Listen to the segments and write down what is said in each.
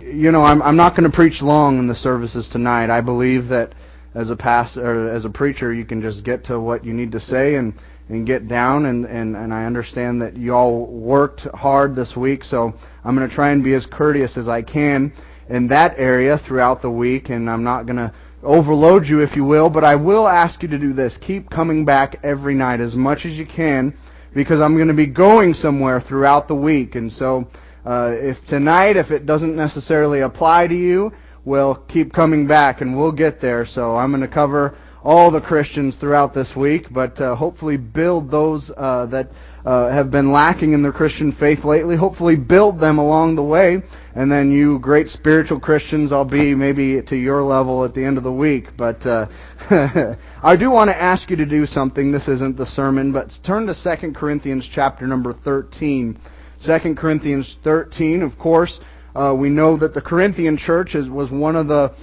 I'm not going to preach long in the services tonight. I believe that as a pastor, or as a preacher, you can just get to what you need to say and get down. And I understand that you all worked hard this week, so I'm going to try and be as courteous as I can in that area throughout the week. And I'm not going to overload you, if you will, but I will ask you to do this. Keep coming back every night as much as you can, because I'm going to be going somewhere throughout the week. And so if it doesn't necessarily apply to you, well, keep coming back and we'll get there. So I'm going to cover all the Christians throughout this week, but hopefully build those that have been lacking in their Christian faith lately. Hopefully build them along the way. And then you great spiritual Christians, I'll be maybe to your level at the end of the week. But I do want to ask you to do something. This isn't the sermon, but turn to 2 Corinthians chapter number 13. 2 Corinthians 13, of course, we know that the Corinthian church was one of the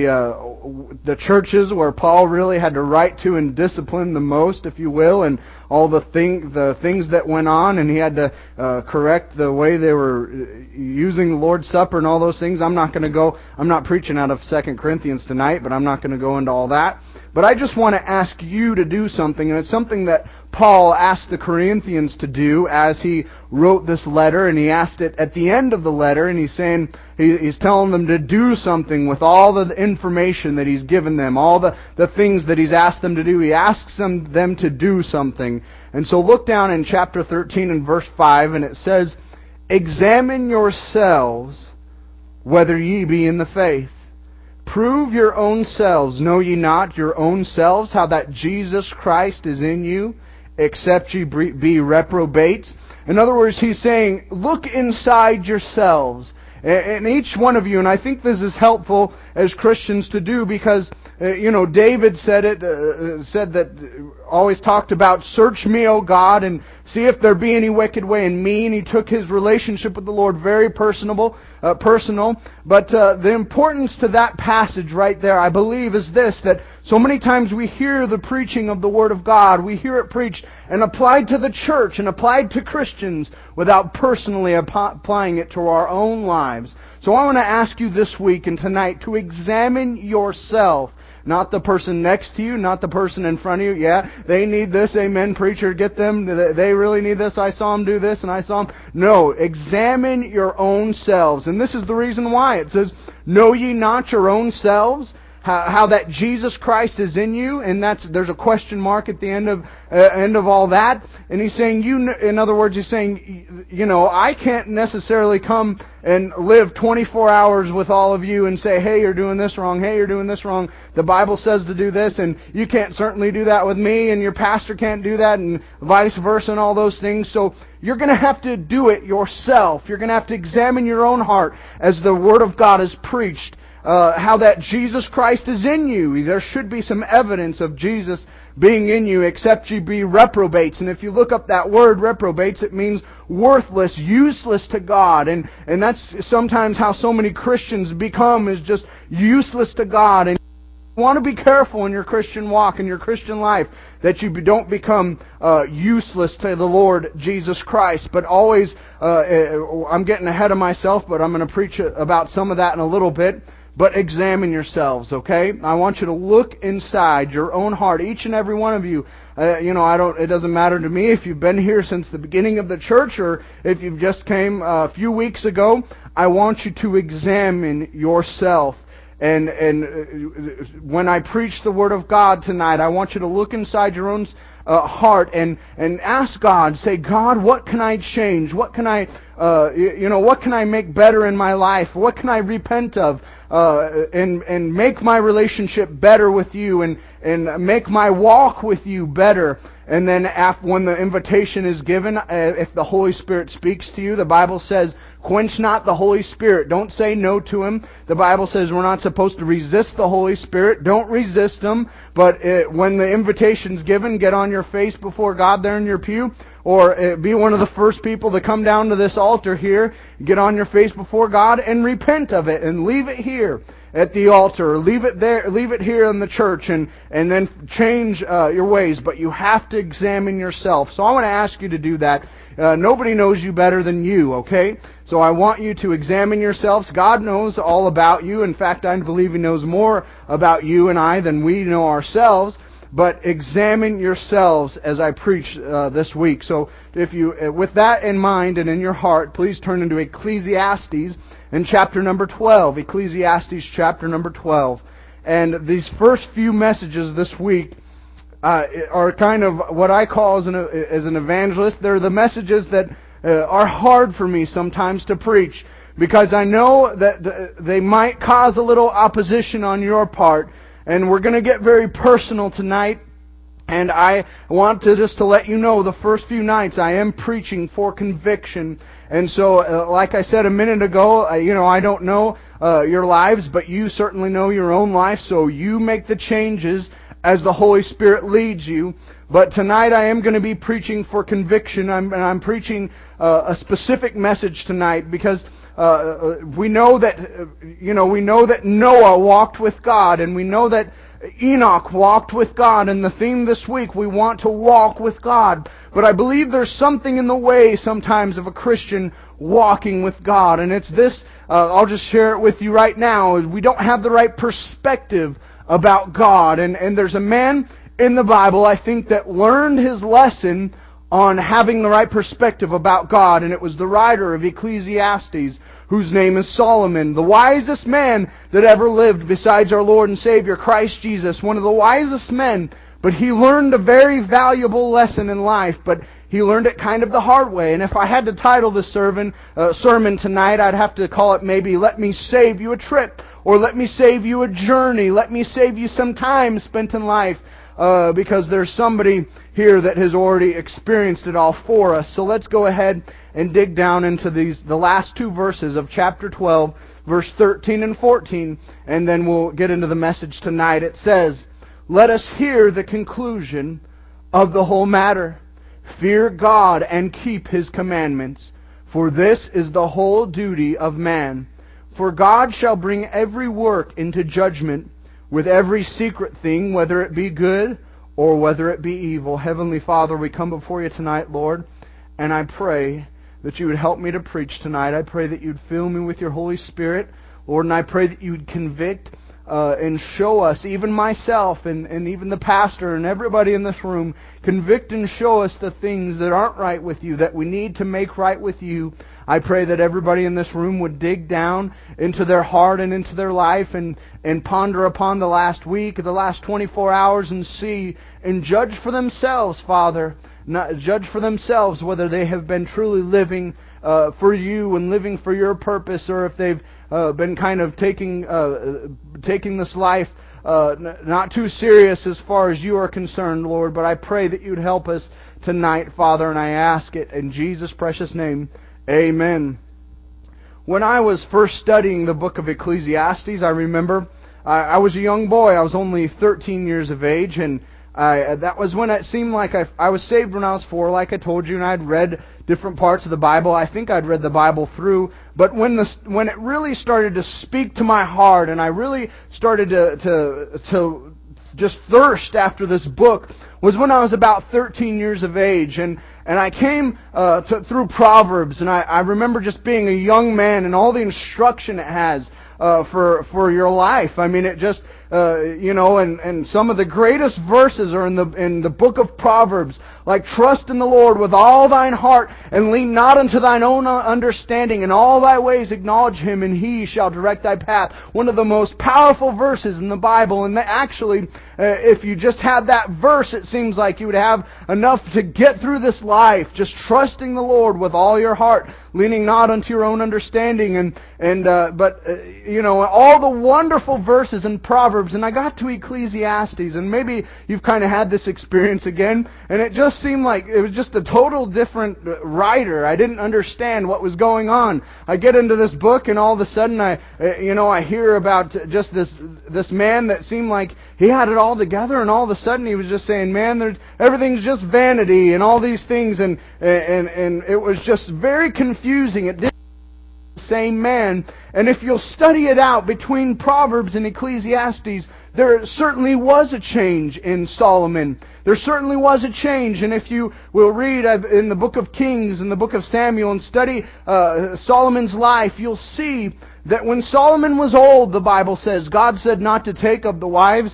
churches where Paul really had to write to and discipline the most, if you will, and all the things that went on, and he had to correct the way they were using the Lord's Supper and all those things. I'm not preaching out of 2 Corinthians tonight, but I'm not going to go into all that. But I just want to ask you to do something, and it's something that Paul asked the Corinthians to do as he wrote this letter, and he asked it at the end of the letter, and he's telling them to do something with all the information that he's given them, all the things that he's asked them to do. He asks them to do something. And so look down in chapter 13 and verse 5, and it says, "Examine yourselves whether ye be in the faith. Prove your own selves. Know ye not your own selves how that Jesus Christ is in you, except ye be reprobates?" In other words, he's saying, look inside yourselves. And each one of you, and I think this is helpful as Christians to do, because David said that always talked about, "Search me, O God, and see if there be any wicked way in me." And he took his relationship with the Lord very personal. But the importance to that passage right there, I believe, is this: that so many times we hear the preaching of the Word of God, we hear it preached and applied to the church and applied to Christians without personally applying it to our own lives. So I want to ask you this week and tonight to examine yourself. Not the person next to you, not the person in front of you. Yeah, they need this. Amen, preacher, get them. They really need this. I saw them do this and I saw them. No, examine your own selves. And this is the reason why. It says, "Know ye not your own selves, how that Jesus Christ is in you?" And there's a question mark at the end of all that. And he's saying, in other words, he's saying, I can't necessarily come and live 24 hours with all of you and say, "Hey, you're doing this wrong. Hey, you're doing this wrong. The Bible says to do this, and you can't certainly do that with me, and your pastor can't do that, and vice versa, and all those things." So you're going to have to do it yourself. You're going to have to examine your own heart as the Word of God is preached. How that Jesus Christ is in you. There should be some evidence of Jesus being in you, except ye be reprobates. And if you look up that word reprobates, it means worthless, useless to God. And that's sometimes how so many Christians become, is just useless to God. And you want to be careful in your Christian walk, in your Christian life, that you don't become useless to the Lord Jesus Christ. But always, I'm getting ahead of myself, but I'm going to preach about some of that in a little bit. But examine yourselves, okay? I want you to look inside your own heart, each and every one of you. It doesn't matter to me if you've been here since the beginning of the church or if you've just came a few weeks ago. I want you to examine yourself. And when I preach the Word of God tonight, I want you to look inside your own heart and ask God, say, "God, what can I change? What can I make better in my life? What can I repent of? And make my relationship better with you and make my walk with you better." And then when the invitation is given, if the Holy Spirit speaks to you, the Bible says, "Quench not the Holy Spirit." Don't say no to Him. The Bible says we're not supposed to resist the Holy Spirit. Don't resist Him. But when the invitation's given, get on your face before God there in your pew. Or be one of the first people to come down to this altar here, get on your face before God and repent of it and leave it here at the altar, or leave it there, leave it here in the church, and then change your ways. But you have to examine yourself. So I want to ask you to do that. Nobody knows you better than you, okay? So I want you to examine yourselves. God knows all about you. In fact, I believe He knows more about you and I than we know ourselves. But examine yourselves as I preach this week. So if you, with that in mind and in your heart, please turn into Ecclesiastes in chapter number 12. Ecclesiastes chapter number 12. And these first few messages this week are kind of what I call as an evangelist. They're the messages that are hard for me sometimes to preach, because I know that they might cause a little opposition on your part. And we're going to get very personal tonight. And I want to just to let you know, the first few nights I am preaching for conviction. And so, like I said a minute ago, I don't know your lives, but you certainly know your own life. So you make the changes as the Holy Spirit leads you. But tonight I am going to be preaching for conviction. I'm preaching a specific message tonight because we know that Noah walked with God, and we know that Enoch walked with God, and the theme this week, we want to walk with God. But I believe there's something in the way sometimes of a Christian walking with God, and it's this, I'll just share it with you right now. We don't have the right perspective about God, and there's a man in the Bible, I think, that learned his lesson on having the right perspective about God, and it was the writer of Ecclesiastes, whose name is Solomon, the wisest man that ever lived besides our Lord and Savior, Christ Jesus, one of the wisest men. But he learned a very valuable lesson in life, but he learned it kind of the hard way. And if I had to title this sermon tonight, I'd have to call it maybe "Let Me Save You a Trip," or "Let Me Save You a Journey," "Let Me Save You some Time Spent in Life," because there's somebody here that has already experienced it all for us. So let's go ahead and dig down into the last two verses of chapter 12, verse 13 and 14, and then we'll get into the message tonight. It says, "Let us hear the conclusion of the whole matter. Fear God and keep His commandments, for this is the whole duty of man. For God shall bring every work into judgment, with every secret thing, whether it be good or whether it be evil." Heavenly Father, we come before You tonight, Lord, and I pray that You would help me to preach tonight. I pray that You'd fill me with Your Holy Spirit, Lord, and I pray that You'd convict and show us, even myself and even the pastor and everybody in this room, convict and show us the things that aren't right with You, that we need to make right with You. I pray that everybody in this room would dig down into their heart and into their life and ponder upon the last week, the last 24 hours, and see and judge for themselves, Father. Judge for themselves whether they have been truly living for You and living for Your purpose, or if they've been kind of taking this life not too serious as far as You are concerned, Lord. But I pray that You'd help us tonight, Father, and I ask it in Jesus' precious name. Amen. When I was first studying the book of Ecclesiastes, I remember I was a young boy. I was only 13 years of age, and that was when it seemed like I was saved when I was 4, like I told you, and I'd read different parts of the Bible. I think I'd read the Bible through. But when it really started to speak to my heart, and I really started to just thirst after this book, was when I was about 13 years of age. And I came through Proverbs, and I remember just being a young man and all the instruction it has for your life. I mean, it just, and some of the greatest verses are in the book of Proverbs, like, "Trust in the Lord with all thine heart, and lean not unto thine own understanding. In all thy ways acknowledge Him, and He shall direct thy path." One of the most powerful verses in the Bible, and actually, if you just had that verse, it seems like you would have enough to get through this life, just trusting the Lord with all your heart, leaning not unto your own understanding, but all the wonderful verses in Proverbs. And I got to Ecclesiastes, and maybe you've kind of had this experience again, and it just seemed like it was just a total different writer. I didn't understand what was going on. I get into this book, and all of a sudden I hear about just this man that seemed like he had it all together, and all of a sudden he was just saying, "Man, everything's just vanity," and all these things, and it was just very confusing. It didn't the same man. And if you'll study it out between Proverbs and Ecclesiastes, there certainly was a change in Solomon. There certainly was a change, and if you will read in the book of Kings, in the book of Samuel, and study Solomon's life, you'll see that when Solomon was old, the Bible says, God said not to take of the wives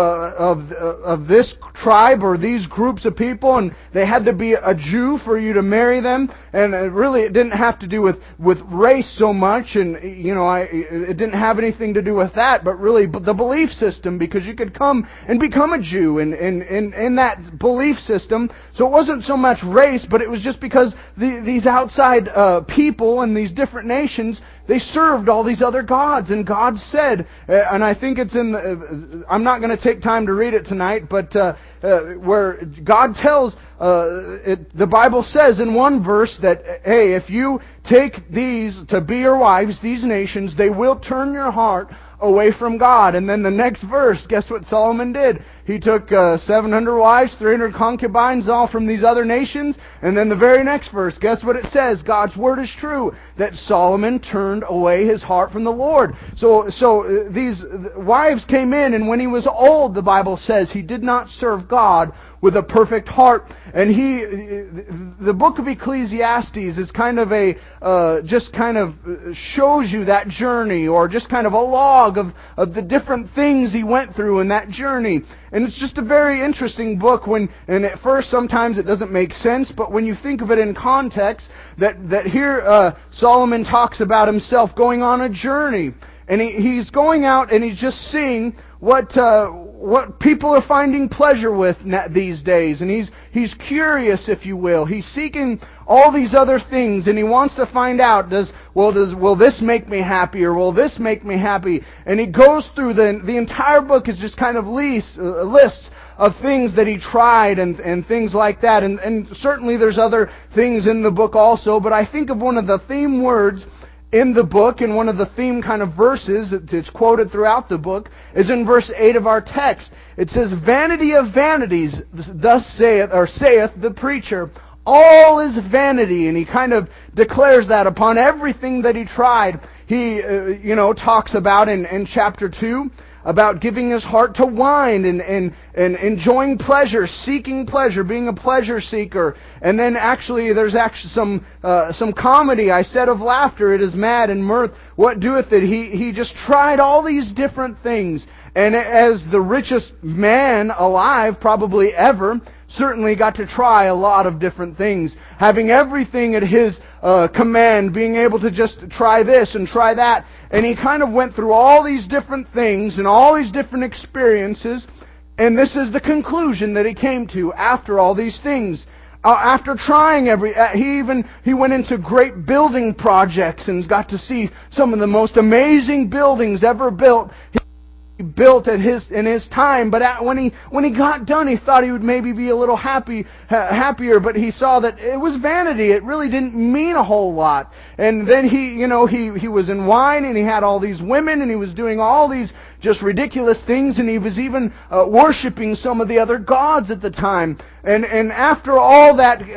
of this tribe or these groups of people, and they had to be a Jew for you to marry them. And really, it didn't have to do with race so much, and it didn't have anything to do with that, but really the belief system, because you could come and become a Jew in that belief system. So it wasn't so much race, but it was just because these outside people and these different nations, they served all these other gods, and God said, and I think it's in I'm not going to take time to read it tonight, but where God tells, the Bible says in one verse that, hey, if you take these to be your wives, these nations, they will turn your heart away from God. And then the next verse, guess what Solomon did? He took 700 wives, 300 concubines, all from these other nations. And then the very next verse, guess what it says? God's word is true, that Solomon turned away his heart from the Lord. So these wives came in, and when he was old, the Bible says, he did not serve God with a perfect heart. And the book of Ecclesiastes is kind of just kind of shows you that journey, or just kind of a log of the different things he went through in that journey. And it's just a very interesting book and at first sometimes it doesn't make sense, but when you think of it in context, that here Solomon talks about himself going on a journey. And he's going out and he's just seeing what people are finding pleasure with these days. And he's curious, if you will. He's seeking all these other things, and he wants to find out, will this make me happy, or will this make me happy? And he goes through the entire book is just kind of lists of things that he tried and things like that. And certainly there's other things in the book also, but I think of one of the theme words in the book, and one of the theme kind of verses that's quoted throughout the book, is in verse 8 of our text. It says, "Vanity of vanities, thus saith the preacher, all is vanity." And he kind of declares that upon everything that he tried. He, talks about in chapter 2, about giving his heart to wine and enjoying pleasure, seeking pleasure, being a pleasure seeker. And then there's some comedy. I said of laughter, it is mad, and mirth, what doeth it? He just tried all these different things. And as the richest man alive, probably ever, certainly got to try a lot of different things. Having everything at his command, being able to just try this and try that. And he kind of went through all these different things and all these different experiences. And this is the conclusion that he came to after all these things. After trying he went into great building projects and got to see some of the most amazing buildings ever built. He built in his time, but when he got done, he thought he would maybe be a little happier, but he saw that it was vanity. It really didn't mean a whole lot. And then he was in wine, and he had all these women, and he was doing all these just ridiculous things, and he was even worshiping some of the other gods at the time. And after all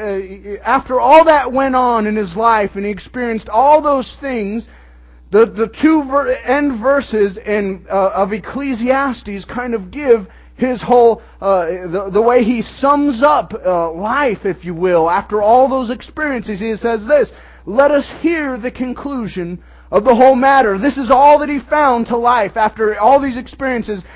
that went on in his life, and he experienced all those things, the two end verses of Ecclesiastes kind of give his whole, the way he sums up life, if you will. After all those experiences, he says this, "Let us hear the conclusion of the whole matter." This is all that he found to life after all these experiences,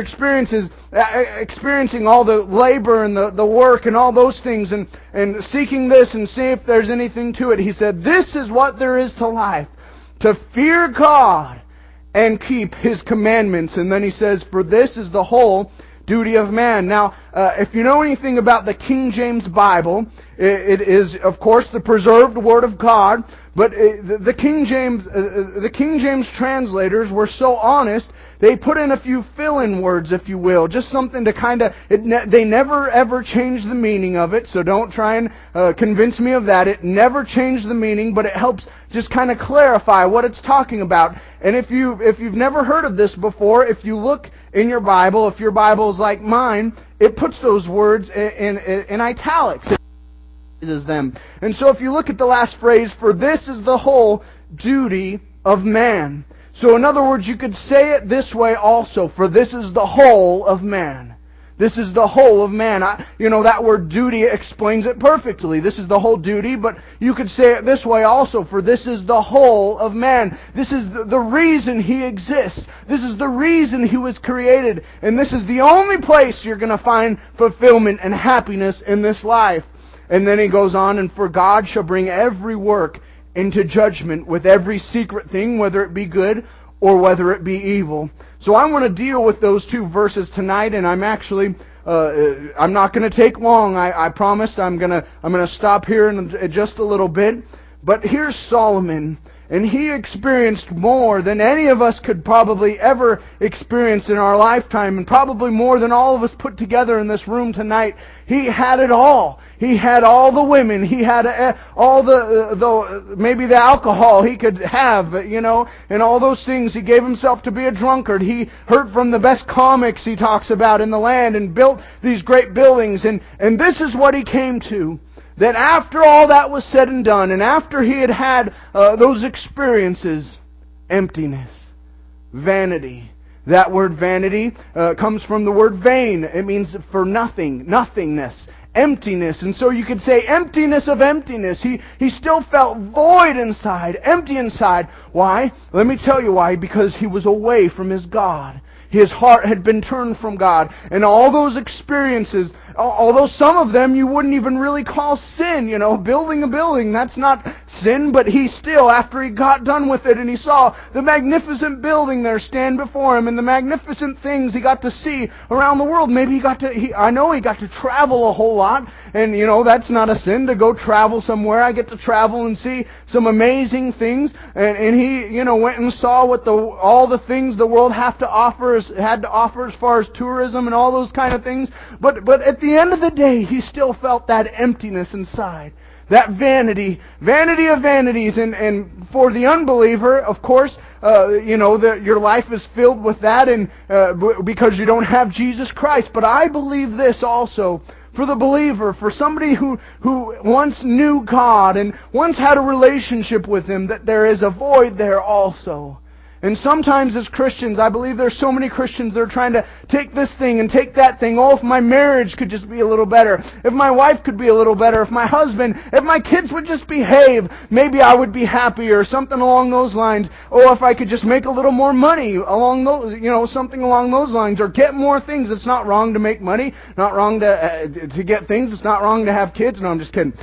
experiencing all the labor and the work and all those things, and seeking this and see if there's anything to it. He said, "This is what there is to life, to fear God and keep His commandments." And then he says, "For this is the whole duty of man." Now, if you know anything about the King James Bible, it is, of course, the preserved Word of God. But the King James translators were so honest, they put in a few fill-in words, if you will, just something to kind of. They never ever changed the meaning of it, so don't try and convince me of that. It never changed the meaning, but it helps just kind of clarify what it's talking about. And if you've never heard of this before, if you look in your Bible, if your Bible is like mine, it puts those words in italics. Them. And so if you look at the last phrase, "For this is the whole duty of man." So in other words, you could say it this way also, for this is the whole of man. This is the whole of man. That word duty explains it perfectly. This is the whole duty, but you could say it this way also, for this is the whole of man. This is the reason he exists. This is the reason he was created. And this is the only place you're going to find fulfillment and happiness in this life. And then he goes on, and for God shall bring every work into judgment with every secret thing, whether it be good or whether it be evil. So I want to deal with those two verses tonight, and I'm actually I'm not going to take long. I promised I'm going to stop here in just a little bit. But here's Solomon, and he experienced more than any of us could probably ever experience in our lifetime, and probably more than all of us put together in this room tonight. He had it all. He had all the women. He had all maybe the alcohol he could have, and all those things. He gave himself to be a drunkard. He heard from the best comics he talks about in the land and built these great buildings. And this is what he came to. That after all that was said and done, and after he had those experiences, emptiness, vanity. That word vanity comes from the word vain. It means for nothing, nothingness, emptiness. And so you could say emptiness of emptiness. He still felt void inside, empty inside. Why? Let me tell you why. Because he was away from his God. His heart had been turned from God. And all those experiences, although some of them you wouldn't even really call sin, building a building, that's not sin, but he still, after he got done with it and he saw the magnificent building there stand before him and the magnificent things he got to see around the world, maybe I know he got to travel a whole lot, and that's not a sin to go travel somewhere. I get to travel and see some amazing things, and he, went and saw what all the things the world had to offer as far as tourism and all those kind of things, but at the end of the day, he still felt that emptiness inside. That vanity of vanities, and for the unbeliever, of course, your life is filled with that, and because you don't have Jesus Christ. But I believe this also for the believer, for somebody who once knew God and once had a relationship with Him, that there is a void there also. And sometimes as Christians, I believe there's so many Christians that are trying to take this thing and take that thing. Oh, if my marriage could just be a little better. If my wife could be a little better. If my kids would just behave, maybe I would be happier. Something along those lines. Or if I could just make a little more money along those, something along those lines. Or get more things. It's not wrong to make money. Not wrong to get things. It's not wrong to have kids. No, I'm just kidding.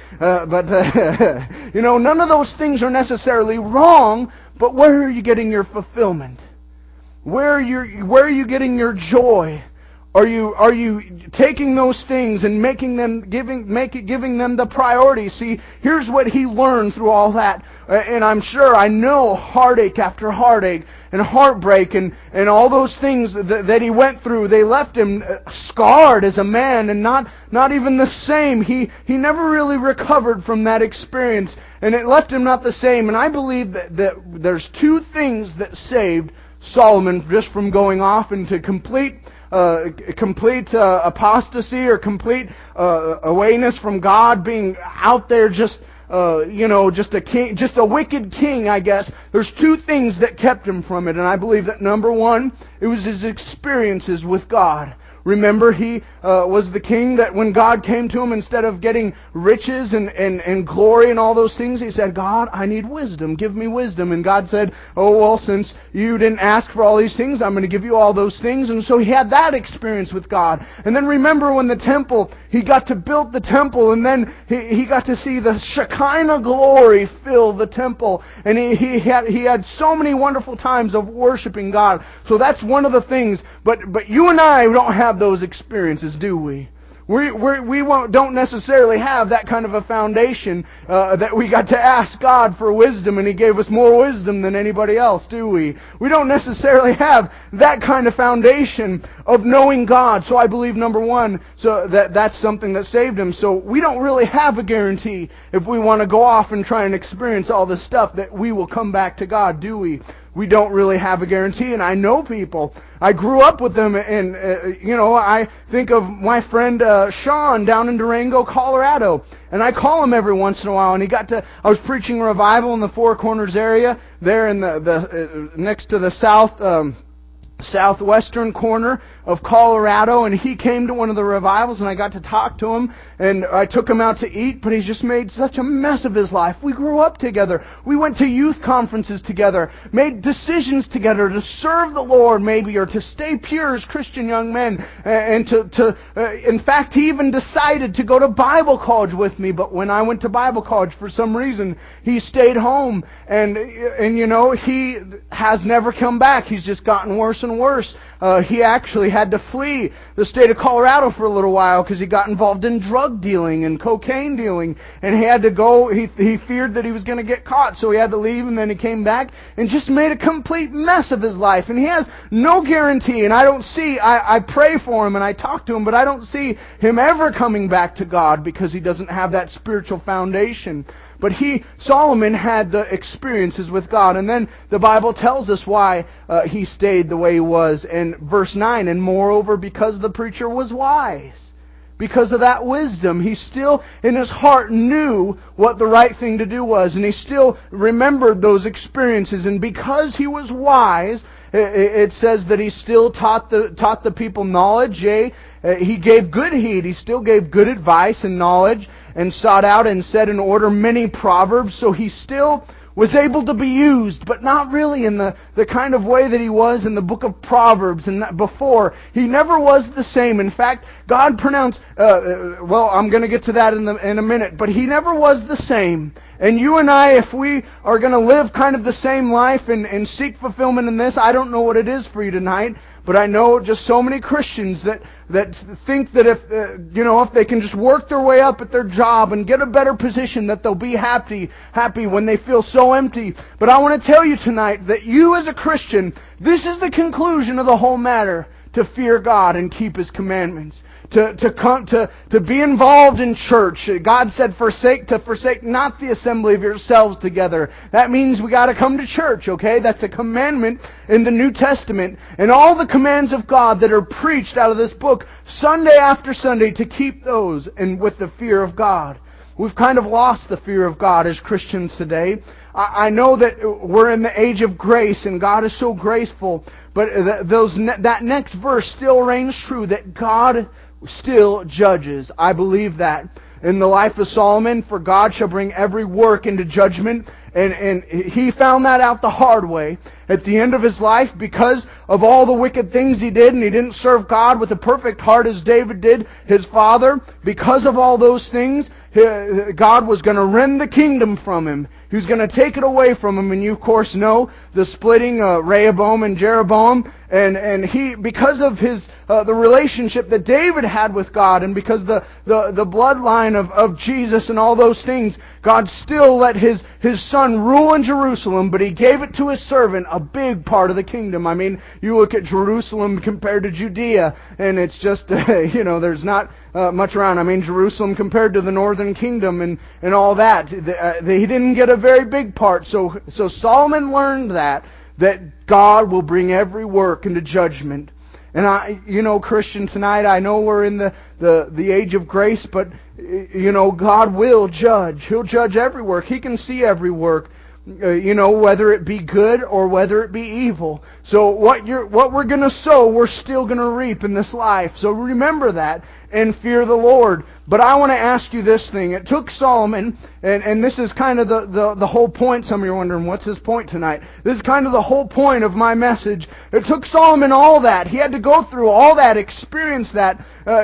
None of those things are necessarily wrong. But where are you getting your fulfillment? Where are you getting your joy? Are you taking those things and giving them the priority? See, here's what he learned through all that. And I know heartache after heartache and heartbreak and all those things that he went through, they left him scarred as a man and not even the same. He never really recovered from that experience, and it left him not the same. And I believe that there's two things that saved Solomon just from going off into complete apostasy or complete awayness from God, being out there just a king, just a wicked king, I guess. There's two things that kept him from it, and I believe that number one, it was his experiences with God. Remember, he was the king that when God came to him, instead of getting riches and glory and all those things, he said, God, I need wisdom. Give me wisdom. And God said, oh, well, since you didn't ask for all these things, I'm going to give you all those things. And so he had that experience with God. And then remember when he got to build the temple, and then he got to see the Shekinah glory fill the temple. And he had so many wonderful times of worshiping God. So that's one of the things. But you and I don't have those experiences, do we? We don't necessarily have that kind of a foundation that we got to ask God for wisdom and He gave us more wisdom than anybody else, do we? We don't necessarily have that kind of foundation of knowing God. So I believe, number one, so that's something that saved him. So we don't really have a guarantee if we want to go off and try and experience all this stuff that we will come back to God, do we? we don't really have a guarantee. And I know people. I grew up with them, and I think of my friend Sean down in Durango, Colorado, and I call him every once in a while. And I was preaching a revival in the Four Corners area there in the next to the southwestern corner of Colorado, and he came to one of the revivals, and I got to talk to him, and I took him out to eat, but he's just made such a mess of his life. We grew up together. We went to youth conferences together, made decisions together to serve the Lord maybe, or to stay pure as Christian young men, and in fact, he even decided to go to Bible college with me, but when I went to Bible college, for some reason, he stayed home, and he has never come back. He's just gotten worse and worse. He actually had to flee the state of Colorado for a little while because he got involved in drug dealing and cocaine dealing, and he had to go. He feared that he was going to get caught, so he had to leave, and then he came back and just made a complete mess of his life. And he has no guarantee, and I pray for him and I talk to him, but I don't see him ever coming back to God because he doesn't have that spiritual foundation. But Solomon had the experiences with God. And then the Bible tells us why he stayed the way he was. In verse 9, and moreover, because the preacher was wise. Because of that wisdom, he still in his heart knew what the right thing to do was. And he still remembered those experiences. And because he was wise, it says that he still taught the people knowledge. Yea, he gave good heed. He still gave good advice and knowledge, and sought out and set in order many proverbs. So he still was able to be used, but not really in the kind of way that he was in the book of Proverbs and that before. He never was the same. In fact, God pronounced, I'm going to get to that in a minute, but he never was the same. And you and I, if we are going to live kind of the same life and seek fulfillment in this, I don't know what it is for you tonight, but I know just so many Christians that think that if they can just work their way up at their job and get a better position, that they'll be happy when they feel so empty. But I want to tell you tonight that you as a Christian, this is the conclusion of the whole matter: to fear God and keep His commandments. To be involved in church. God said, forsake not the assembly of yourselves together. That means we got to come to church, okay? That's a commandment in the New Testament. And all the commands of God that are preached out of this book, Sunday after Sunday, to keep those and with the fear of God. We've kind of lost the fear of God as Christians today. I know that we're in the age of grace, and God is so graceful, but that next verse still reigns true, that God still judges. I believe that. In the life of Solomon, for God shall bring every work into judgment, and he found that out the hard way. At the end of his life, because of all the wicked things he did, and he didn't serve God with a perfect heart as David did, his father, because of all those things, God was going to rend the kingdom from him. He was going to take it away from him. And you, of course, know the splitting, Rehoboam and Jeroboam. And he, because of the relationship that David had with God, and because the bloodline of Jesus and all those things, God still let His Son rule in Jerusalem, but He gave it to His servant, a big part of the kingdom. I mean, you look at Jerusalem compared to Judea, and it's just, there's not much around. I mean, Jerusalem compared to the northern kingdom and all that. He didn't get a very big part. So Solomon learned that God will bring every work into judgment. And Christian, tonight, I know we're in the age of grace, but God will judge. He'll judge every work. He can see every work. Whether it be good or whether it be evil. So what we're going to sow, we're still going to reap in this life. So remember that and fear the Lord. But I want to ask you this thing. It took Solomon, and this is kind of the whole point. Some of you are wondering, what's his point tonight? This is kind of the whole point of my message. It took Solomon all that. He had to go through all that, experience that,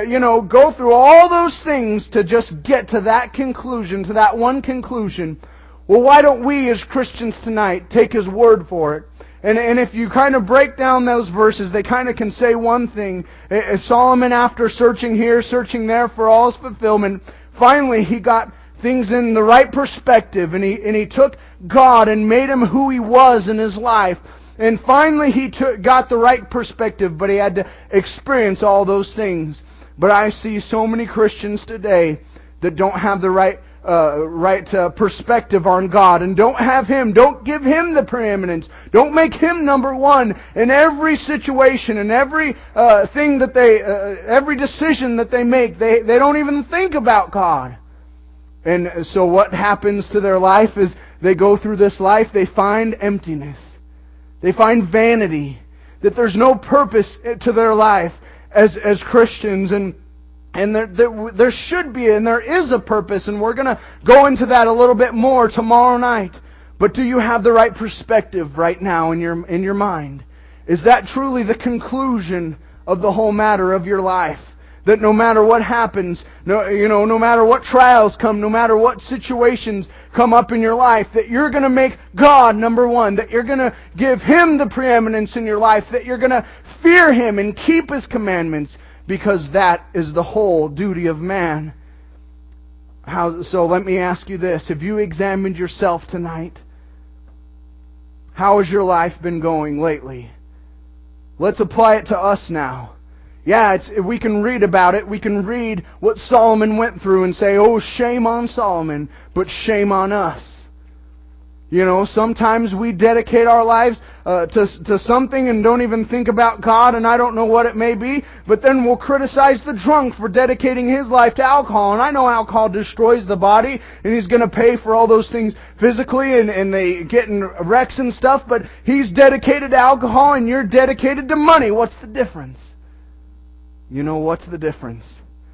go through all those things to just get to that conclusion, to that one conclusion. Well, why don't we as Christians tonight take His word for it? And if you kind of break down those verses, they kind of can say one thing. Solomon, after searching here, searching there for all his fulfillment, finally he got things in the right perspective, and he took God and made Him who He was in his life. And finally he got the right perspective, but he had to experience all those things. But I see so many Christians today that don't have the right perspective on God, and don't have Him, don't give Him the preeminence, don't make Him number one in every situation, and every thing that every decision that they make, they don't even think about God. And so what happens to their life is they go through this life, they find emptiness. They find vanity. That there's no purpose to their life as Christians. And there should be, and there is a purpose. And we're going to go into that a little bit more tomorrow night. But do you have the right perspective right now in your mind? Is that truly the conclusion of the whole matter of your life? That no matter what happens, no matter what trials come, no matter what situations come up in your life, that you're going to make God number one, that you're going to give Him the preeminence in your life, that you're going to fear Him and keep His commandments, because that is the whole duty of man. So let me ask you this. Have you examined yourself tonight? How has your life been going lately? Let's apply it to us now. Yeah, we can read about it. We can read what Solomon went through and say, oh, shame on Solomon, but shame on us. Sometimes we dedicate our lives to something and don't even think about God, and I don't know what it may be, but then we'll criticize the drunk for dedicating his life to alcohol. And I know alcohol destroys the body, and he's going to pay for all those things physically, and they get in wrecks and stuff, but he's dedicated to alcohol, and you're dedicated to money. What's the difference? What's the difference?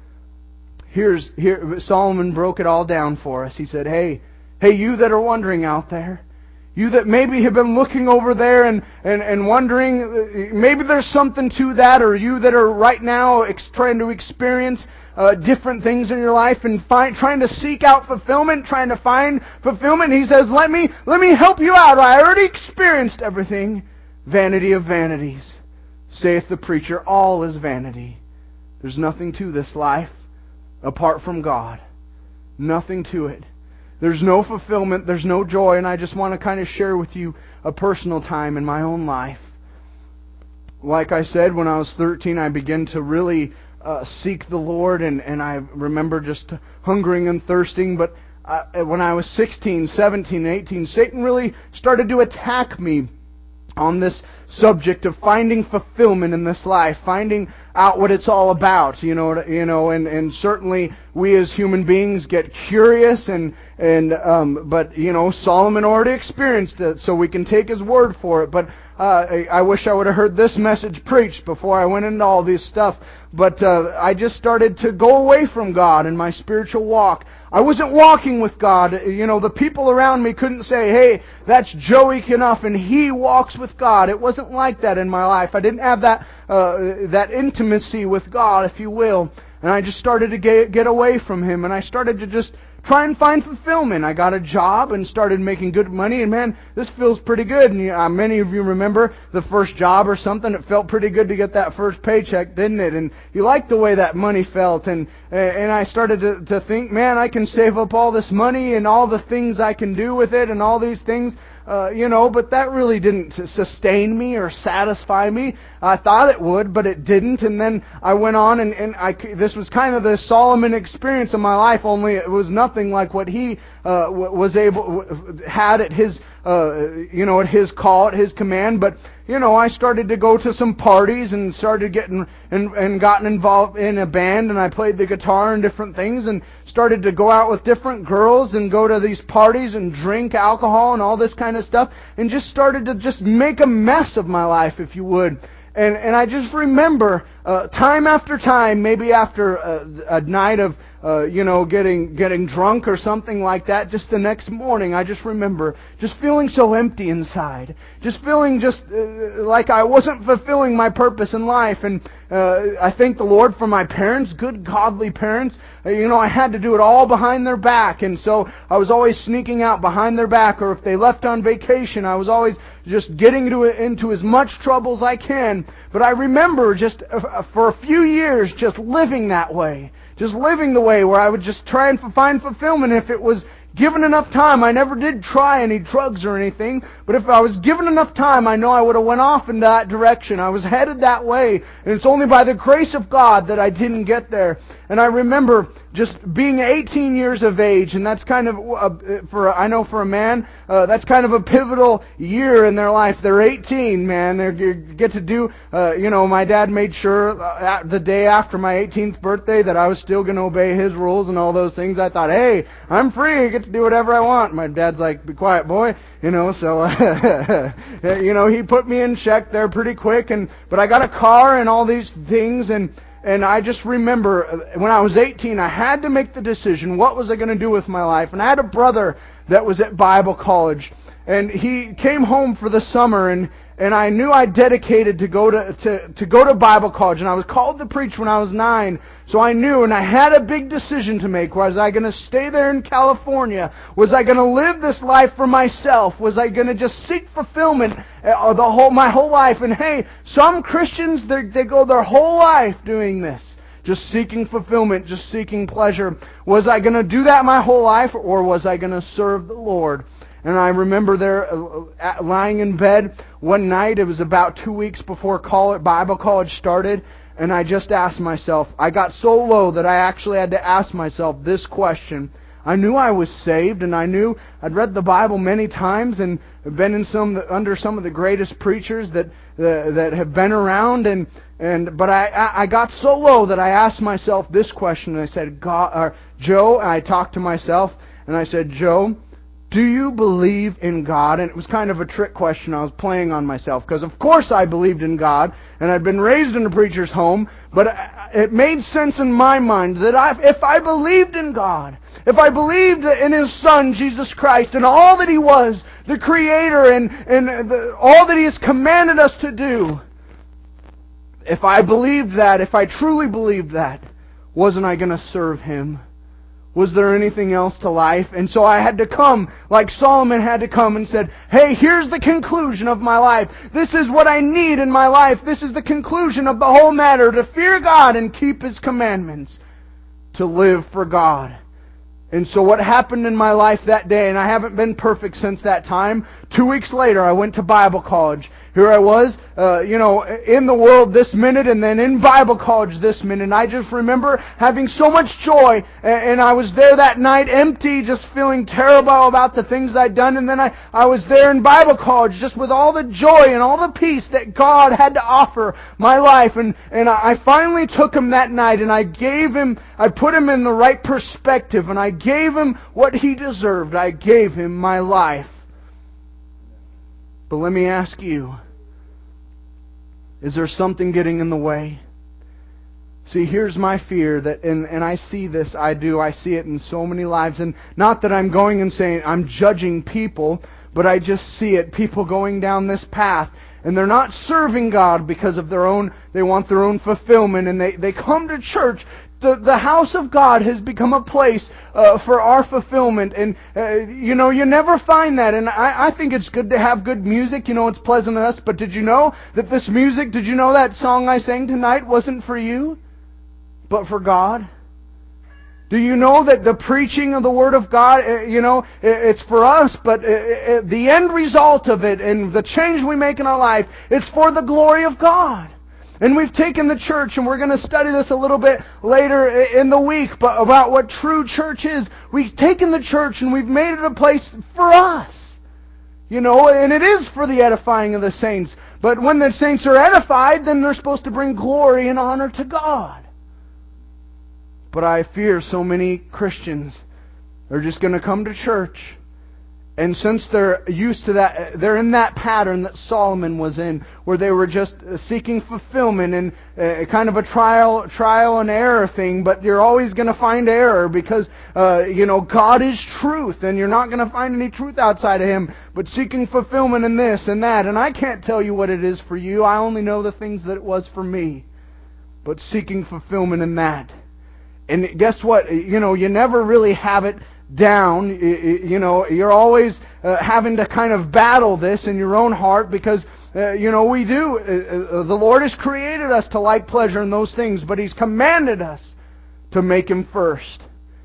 Here Solomon broke it all down for us. He said, Hey, you that are wondering out there, you that maybe have been looking over there and wondering, maybe there's something to that, or you that are right now trying to experience different things in your life and trying to seek out fulfillment, trying to find fulfillment. He says, let me help you out. I already experienced everything. Vanity of vanities, saith the preacher, all is vanity. There's nothing to this life apart from God. Nothing to it. There's no fulfillment, there's no joy, and I just want to kind of share with you a personal time in my own life. Like I said, when I was 13, I began to really seek the Lord, and I remember just hungering and thirsting, but when I was 16, 17, 18, Satan really started to attack me on this subject of finding fulfillment in this life, finding out what it's all about, and certainly we as human beings get curious, but Solomon already experienced it, so we can take his word for it. But I wish I would have heard this message preached before I went into all this stuff. But I just started to go away from God in my spiritual walk. I wasn't walking with God. The people around me couldn't say, hey, that's Joey Knuff and he walks with God. It wasn't like that in my life. I didn't have that intimacy with God, if you will. And I just started to get away from Him. And I started to just try and find fulfillment. I got a job and started making good money. And man, this feels pretty good. And many of you remember the first job or something. It felt pretty good to get that first paycheck, didn't it? And you liked the way that money felt. And I started to think, man, I can save up all this money and all the things I can do with it and all these things. But that really didn't sustain me or satisfy me. I thought it would, but it didn't. And then I went on, and this was kind of the Solomon experience of my life, only it was nothing like what he had at his at his call, at his command. But I started to go to some parties and started getting and gotten involved in a band, and I played the guitar and different things, and started to go out with different girls and go to these parties and drink alcohol and all this kind of stuff, and just started to just make a mess of my life, if you would. And I just remember time after time, maybe after a night of getting drunk or something like that, just the next morning, I just remember just feeling so empty inside, just feeling like I wasn't fulfilling my purpose in life. And I thank the Lord for my parents, good godly parents. I had to do it all behind their back, and so I was always sneaking out behind their back, or if they left on vacation, I was always just getting into as much trouble as I can. But I remember just for a few years just living that way. Just living the way where I would just try and find fulfillment if it was given enough time. I never did try any drugs or anything, but if I was given enough time, I know I would have went off in that direction. I was headed that way, and it's only by the grace of God that I didn't get there. And I remember just being 18 years of age, and that's kind of, I know for a man, that's kind of a pivotal year in their life. They're 18, man. They get to do, my dad made sure the day after my 18th birthday that I was still going to obey his rules and all those things. I thought, hey, I'm free. I get to do whatever I want. My dad's like, be quiet, boy. So, he put me in check there pretty quick, but I got a car and all these things, and I just remember when I was 18, I had to make the decision, what was I going to do with my life? And I had a brother that was at Bible college, and he came home for the summer, and I knew I dedicated to go to Bible college, and I was called to preach when I was 9, so I knew, and I had a big decision to make. Was I going to stay there in California? Was I going to live this life for myself? Was I going to just seek fulfillment my whole life? And hey, some Christians, they go their whole life doing this, just seeking fulfillment, just seeking pleasure. Was I going to do that my whole life, or was I going to serve the Lord? And I remember there, lying in bed one night, it was about 2 weeks before Bible college started, and I just asked myself, I got so low that I actually had to ask myself this question. I knew I was saved, and I knew I'd read the Bible many times and been under some of the greatest preachers that have been around, but I got so low that I asked myself this question, and I said, Joe, and I talked to myself, and I said, Joe, do you believe in God? And it was kind of a trick question. I was playing on myself, because of course I believed in God, and I'd been raised in a preacher's home, but it made sense in my mind that if I believed in God, if I believed in His Son, Jesus Christ, and all that He was, the Creator, and all that He has commanded us to do, if I believed that, if I truly believed that, wasn't I going to serve Him? Was there anything else to life? And so I had to come, like Solomon had to come and said, hey, here's the conclusion of my life. This is what I need in my life. This is the conclusion of the whole matter, to fear God and keep His commandments, to live for God. And so what happened in my life that day, and I haven't been perfect since that time, 2 weeks later I went to Bible college. Here I was, in the world this minute, and then in Bible college this minute. And I just remember having so much joy, and I was there that night empty, just feeling terrible about the things I'd done. And then I was there in Bible college just with all the joy and all the peace that God had to offer my life. And I finally took Him that night, and I put Him in the right perspective, and I gave Him what He deserved. I gave Him my life. But let me ask you, is there something getting in the way? See, here's my fear, that, and I see this, I see it in so many lives, and not that I'm going and saying I'm judging people, but I just see it, people going down this path, and they're not serving God because of they want their own fulfillment, and they come to church. The house of God has become a place for our fulfillment, and you never find that. And I think it's good to have good music. It's pleasant to us. But did you know that that song I sang tonight wasn't for you, but for God? Do you know that the preaching of the Word of God, it's for us, but the end result of it and the change we make in our life, it's for the glory of God. And we've taken the church, and we're going to study this a little bit later in the week, but about what true church is. We've taken the church and we've made it a place for us. And it is for the edifying of the saints. But when the saints are edified, then they're supposed to bring glory and honor to God. But I fear so many Christians are just going to come to church, and since they're used to that, they're in that pattern that Solomon was in, where they were just seeking fulfillment and kind of a trial and error thing. But you're always going to find error because God is truth, and you're not going to find any truth outside of Him. But seeking fulfillment in this and that, and I can't tell you what it is for you. I only know the things that it was for me. But seeking fulfillment in that, and guess what? You never really have it down. You're always having to kind of battle this in your own heart, because we do. The Lord has created us to like pleasure in those things, but He's commanded us to make Him first.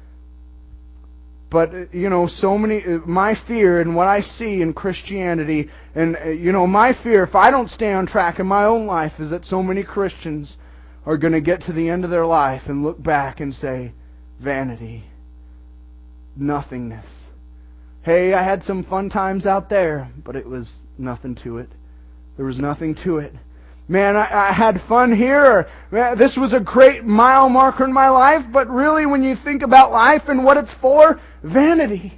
But my fear and what I see in Christianity, and my fear, if I don't stay on track in my own life, is that so many Christians are going to get to the end of their life and look back and say, Vanity. Nothingness. Hey, I had some fun times out there, but it was nothing to it. There was nothing to it. Man, I had fun here. This was a great mile marker in my life, but really when you think about life and what it's for, vanity.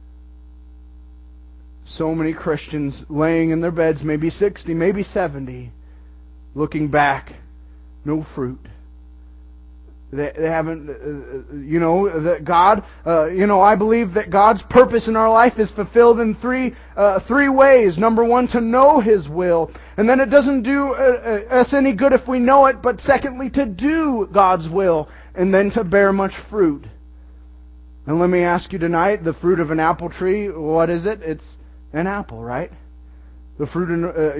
So many Christians laying in their beds, maybe 60, maybe 70, looking back, no fruit. They haven't, that God, I believe that God's purpose in our life is fulfilled in three ways. Number one, to know His will. And then it doesn't do us any good if we know it, but secondly, to do God's will. And then to bear much fruit. And let me ask you tonight, the fruit of an apple tree, what is it? It's an apple, right? The fruit,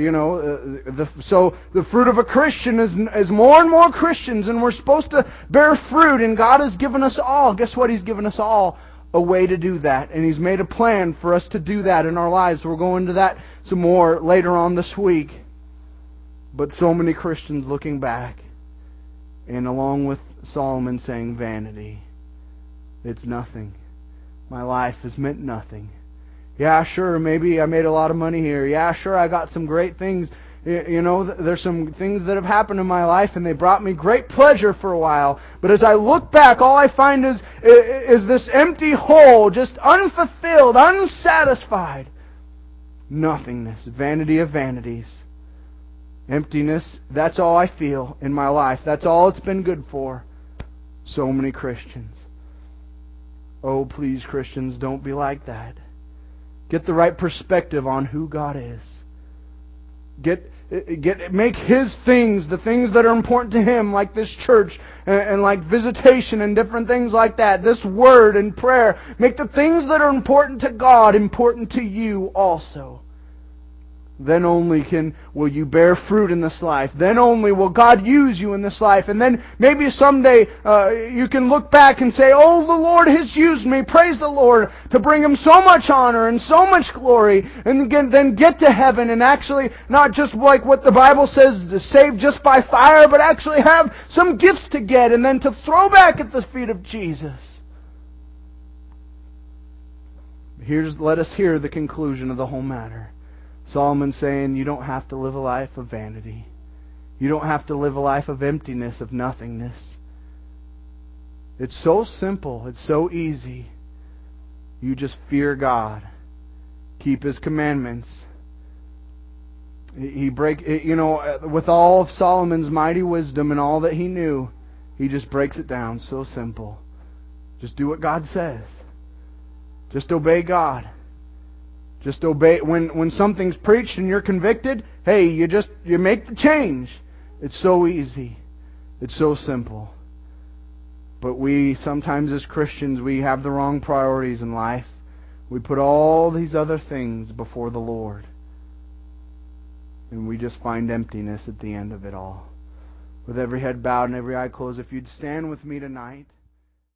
so the fruit of a Christian is more and more Christians, and we're supposed to bear fruit, and God has given us all. Guess what? He's given us all a way to do that, and He's made a plan for us to do that in our lives. We'll go into that some more later on this week. But so many Christians looking back, and along with Solomon saying, vanity. It's nothing. My life has meant nothing. Yeah, sure, maybe I made a lot of money here. Yeah, sure, I got some great things. There's some things that have happened in my life, and they brought me great pleasure for a while. But as I look back, all I find is this empty hole, just unfulfilled, unsatisfied. Nothingness, vanity of vanities. Emptiness, that's all I feel in my life. That's all it's been good for. So many Christians. Oh, please, Christians, don't be like that. Get the right perspective on who God is. Make His things, the things that are important to Him, like this church, and like visitation and different things like that, this word and prayer. Make the things that are important to God important to you also. Then only will you bear fruit in this life. Then only will God use you in this life. And then maybe someday you can look back and say, oh, the Lord has used me, praise the Lord, to bring Him so much honor and so much glory. And again, then get to heaven and actually not just like what the Bible says, to save just by fire, but actually have some gifts to get and then to throw back at the feet of Jesus. Let us hear the conclusion of the whole matter. Solomon's saying you don't have to live a life of vanity. You don't have to live a life of emptiness, of nothingness. It's so simple. It's so easy. You just fear God. Keep His commandments. With all of Solomon's mighty wisdom and all that he knew, he just breaks it down so simple. Just do what God says. Just obey God. Just obey. When something's preached and you're convicted, hey, you make the change. It's so easy. It's so simple. But we, sometimes as Christians, we have the wrong priorities in life. We put all these other things before the Lord. And we just find emptiness at the end of it all. With every head bowed and every eye closed, if you'd stand with me tonight.